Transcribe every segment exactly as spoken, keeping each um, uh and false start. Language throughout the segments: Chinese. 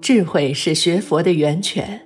智慧是学佛的源泉。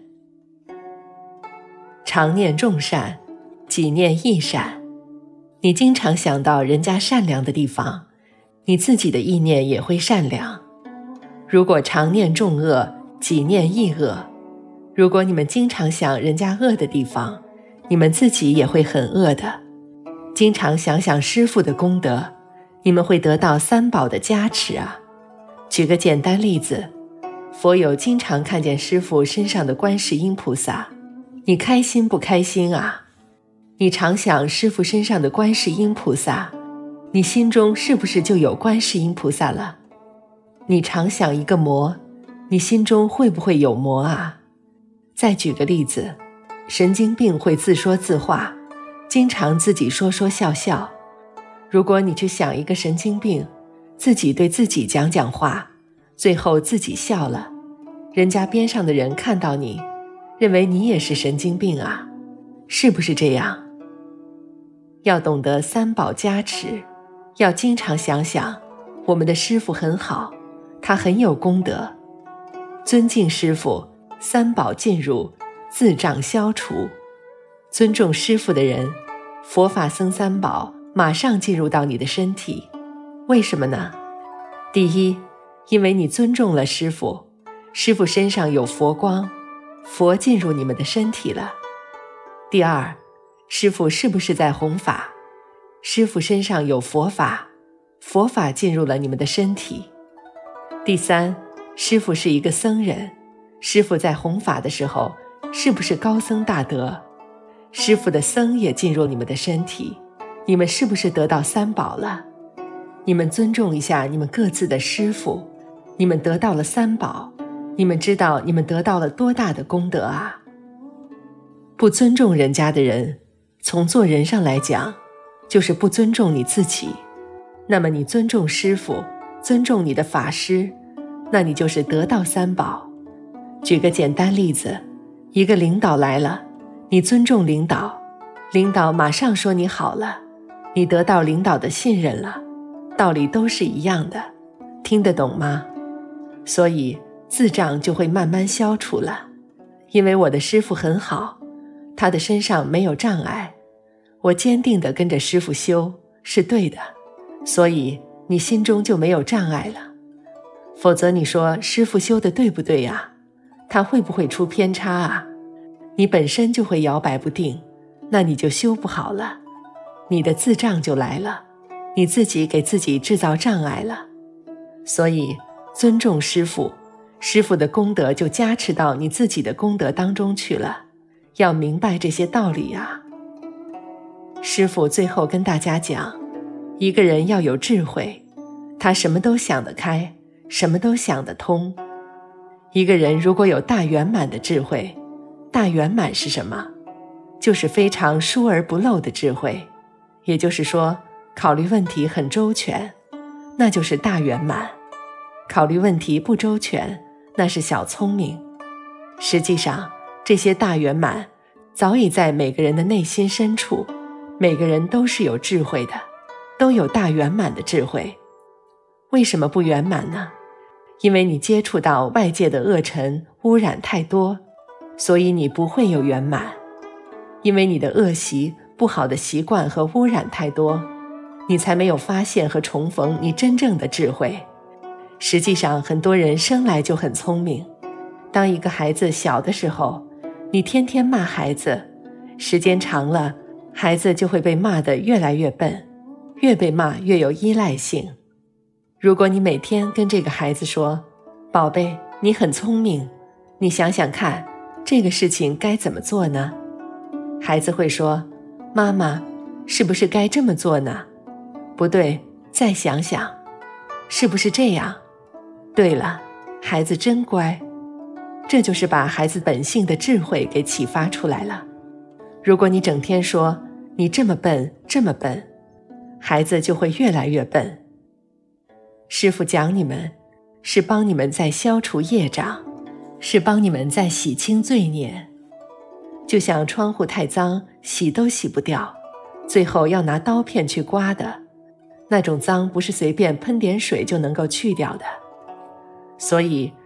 常念众善，己念亦善。你经常想到人家善良的地方，你自己的意念也会善良。如果常念众恶，己念亦恶。如果你们经常想人家恶的地方，你们自己也会很恶的。经常想想师父的功德，你们会得到三宝的加持啊。举个简单例子，佛友经常看见师父身上的观世音菩萨，你开心不开心啊？你常想师父身上的观世音菩萨，你心中是不是就有观世音菩萨了？你常想一个魔，你心中会不会有魔啊？再举个例子，神经病会自说自话，经常自己说说笑笑。如果你去想一个神经病，自己对自己讲讲话，最后自己笑了，人家边上的人看到你，认为你也是神经病啊，是不是这样？要懂得三宝加持，要经常想想，我们的师父很好，他很有功德。尊敬师父，三宝进入，自障消除。尊重师父的人，佛法僧三宝马上进入到你的身体。为什么呢？第一，因为你尊重了师父，师父身上有佛光，佛进入你们的身体了。第二，师父是不是在弘法？师父身上有佛法，佛法进入了你们的身体。第三，师父是一个僧人，师父在弘法的时候，是不是高僧大德？师父的僧也进入你们的身体，你们是不是得到三宝了？你们尊重一下你们各自的师父，你们得到了三宝，你们知道你们得到了多大的功德啊？不尊重人家的人，从做人上来讲，就是不尊重你自己。那么你尊重师父，尊重你的法师，那你就是得到三宝。举个简单例子，一个领导来了，你尊重领导，领导马上说你好了，你得到领导的信任了，道理都是一样的，听得懂吗？所以自障就会慢慢消除了。因为我的师父很好，他的身上没有障碍，我坚定地跟着师父修，是对的，所以你心中就没有障碍了。否则你说师父修的对不对呀？他会不会出偏差啊？你本身就会摇摆不定，那你就修不好了，你的自障就来了，你自己给自己制造障碍了。所以尊重师父，师父的功德就加持到你自己的功德当中去了，要明白这些道理啊。师父最后跟大家讲，一个人要有智慧，他什么都想得开，什么都想得通。一个人如果有大圆满的智慧，大圆满是什么？就是非常疏而不漏的智慧，也就是说考虑问题很周全，那就是大圆满。考虑问题不周全，那是小聪明。实际上这些大圆满早已在每个人的内心深处，每个人都是有智慧的，都有大圆满的智慧。为什么不圆满呢？因为你接触到外界的恶尘污染太多，所以你不会有圆满。因为你的恶习、不好的习惯和污染太多，你才没有发现和重逢你真正的智慧。实际上很多人生来就很聪明，当一个孩子小的时候，你天天骂孩子，时间长了，孩子就会被骂得越来越笨，越被骂越有依赖性。如果你每天跟这个孩子说，宝贝，你很聪明，你想想看，这个事情该怎么做呢？孩子会说，妈妈，是不是该这么做呢？不对，再想想，是不是这样？对了，孩子真乖。这就是把孩子本性的智慧给启发出来了。如果你整天说，你这么笨，这么笨，孩子就会越来越笨。师父讲你们，是帮你们在消除业障，是帮你们在洗清罪孽。就像窗户太脏，洗都洗不掉，最后要拿刀片去刮的，那种脏不是随便喷点水就能够去掉的。所以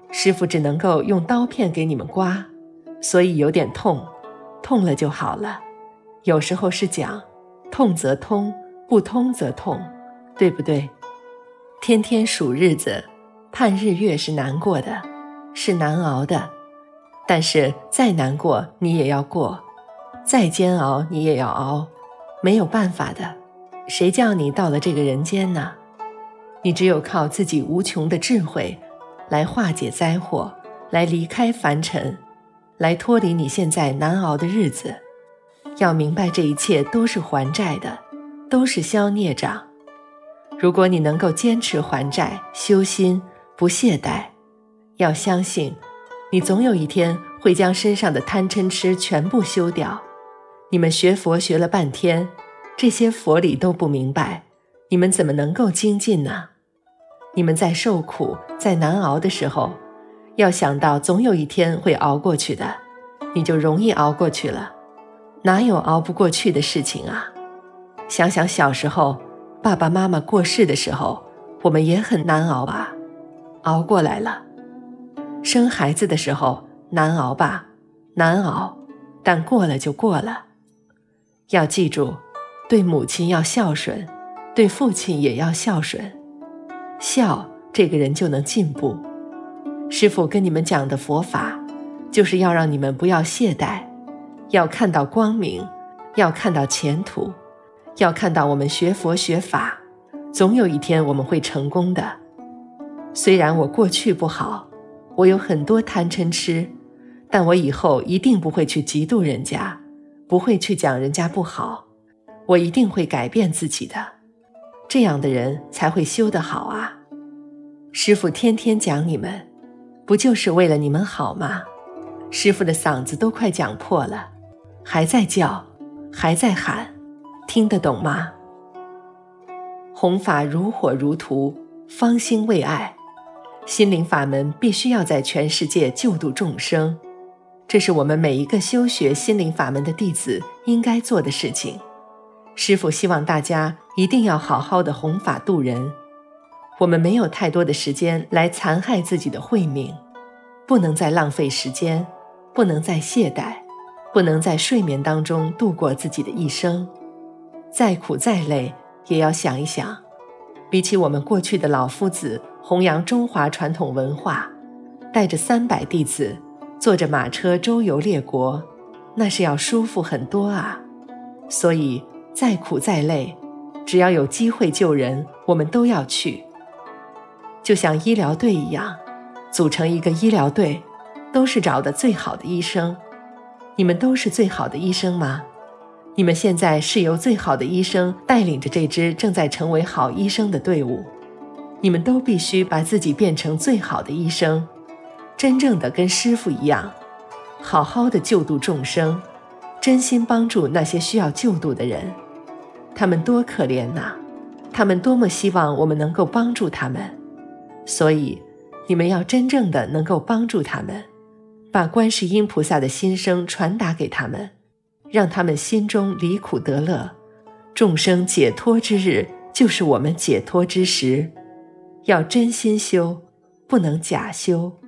师父只能够用刀片给你们刮，所以有点痛，痛了就好了。有时候是讲痛则通，不通则痛，对不对？天天数日子，盼日月是难过的，是难熬的，但是再难过你也要过，再煎熬你也要熬，没有办法的。谁叫你到了这个人间呢？你只有靠自己无穷的智慧来化解灾祸，来离开凡尘，来脱离你现在难熬的日子。要明白这一切都是还债的，都是消孽障。如果你能够坚持还债，修心，不懈怠，要相信你总有一天会将身上的贪嗔痴全部修掉。你们学佛学了半天，这些佛理都不明白，你们怎么能够精进呢？你们在受苦，在难熬的时候，要想到总有一天会熬过去的，你就容易熬过去了。哪有熬不过去的事情啊？想想小时候爸爸妈妈过世的时候，我们也很难熬吧，熬过来了。生孩子的时候难熬吧，难熬，但过了就过了。要记住，对母亲要孝顺，对父亲也要孝顺，孝这个人就能进步。师父跟你们讲的佛法，就是要让你们不要懈怠，要看到光明，要看到前途，要看到我们学佛学法，总有一天我们会成功的。虽然我过去不好，我有很多贪嗔痴，但我以后一定不会去嫉妒人家，不会去讲人家不好，我一定会改变自己的。这样的人才会修得好啊。师父天天讲你们，不就是为了你们好吗？师父的嗓子都快讲破了，还在叫，还在喊，听得懂吗？弘法如火如荼，方兴未艾。心灵法门必须要在全世界救度众生，这是我们每一个修学心灵法门的弟子应该做的事情。师父希望大家一定要好好的弘法度人。我们没有太多的时间来残害自己的慧命，不能再浪费时间，不能再懈怠，不能在睡眠当中度过自己的一生。再苦再累也要想一想，比起我们过去的老夫子弘扬中华传统文化，带着三百弟子坐着马车周游列国，那是要舒服很多啊。所以再苦再累，只要有机会救人，我们都要去。就像医疗队一样，组成一个医疗队，都是找的最好的医生。你们都是最好的医生吗？你们现在是由最好的医生带领着这支正在成为好医生的队伍。你们都必须把自己变成最好的医生，真正的跟师父一样，好好的救度众生，真心帮助那些需要救度的人。他们多可怜呐，他们多么希望我们能够帮助他们。所以你们要真正的能够帮助他们，把观世音菩萨的心声传达给他们，让他们心中离苦得乐。众生解脱之日，就是我们解脱之时。要真心修，不能假修。